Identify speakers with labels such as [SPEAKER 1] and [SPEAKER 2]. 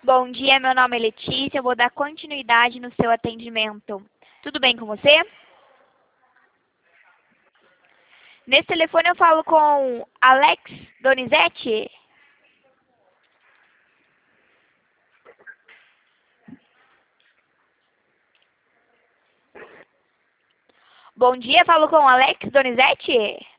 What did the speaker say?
[SPEAKER 1] Bom dia, meu nome é Letícia, eu vou dar continuidade no seu atendimento. Tudo bem com você? Nesse telefone eu falo com Alex Donizete. Bom dia, falo com Alex Donizete.